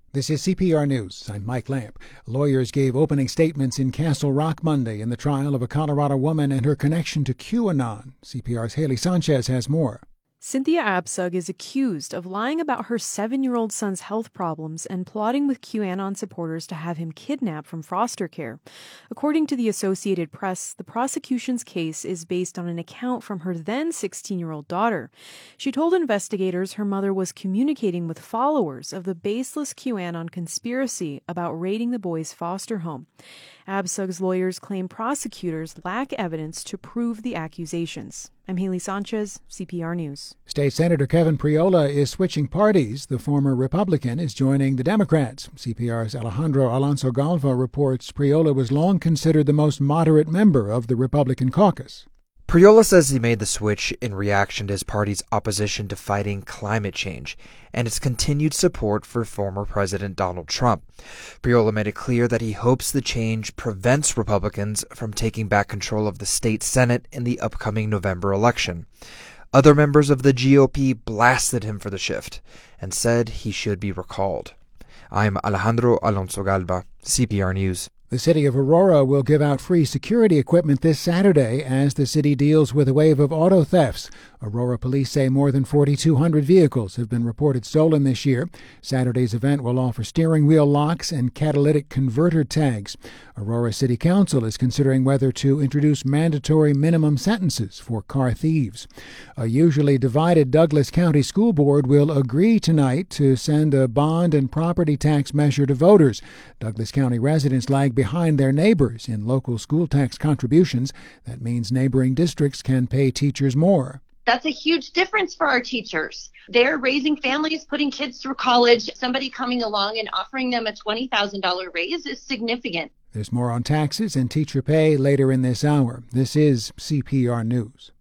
This is CPR News. I'm Mike Lamp. Lawyers gave opening statements in Castle Rock Monday in the trial of a Colorado woman and her connection to QAnon. CPR's Haley Sanchez has more. Cynthia Absug is accused of lying about her 7-year-old son's health problems and plotting with QAnon supporters to have him kidnapped from foster care. According to the Associated Press, the prosecution's case is based on an account from her then 16-year-old daughter. She told investigators her mother was communicating with followers of the baseless QAnon conspiracy about raiding the boy's foster home. Absug's lawyers claim prosecutors lack evidence to prove the accusations. I'm Haley Sanchez, CPR News. State Senator Kevin Priola is switching parties. The former Republican is joining the Democrats. CPR's Alejandro Alonso Galva reports Priola was long considered the most moderate member of the Republican caucus. Priola says he made the switch in reaction to his party's opposition to fighting climate change and its continued support for former President Donald Trump. Priola made it clear that he hopes the change prevents Republicans from taking back control of the state Senate in the upcoming November election. Other members of the GOP blasted him for the shift and said he should be recalled. I'm Alejandro Alonso Galva, CPR News. The city of Aurora will give out free security equipment this Saturday as the city deals with a wave of auto thefts. Aurora police say more than 4,200 vehicles have been reported stolen this year. Saturday's event will offer steering wheel locks and catalytic converter tags. Aurora City Council is considering whether to introduce mandatory minimum sentences for car thieves. A usually divided Douglas County School Board will agree tonight to send a bond and property tax measure to voters. Douglas County residents lag behind their neighbors in local school tax contributions. That means neighboring districts can pay teachers more. That's a huge difference for our teachers. They're raising families, putting kids through college. Somebody coming along and offering them a $20,000 raise is significant. There's more on taxes and teacher pay later in this hour. This is CPR News.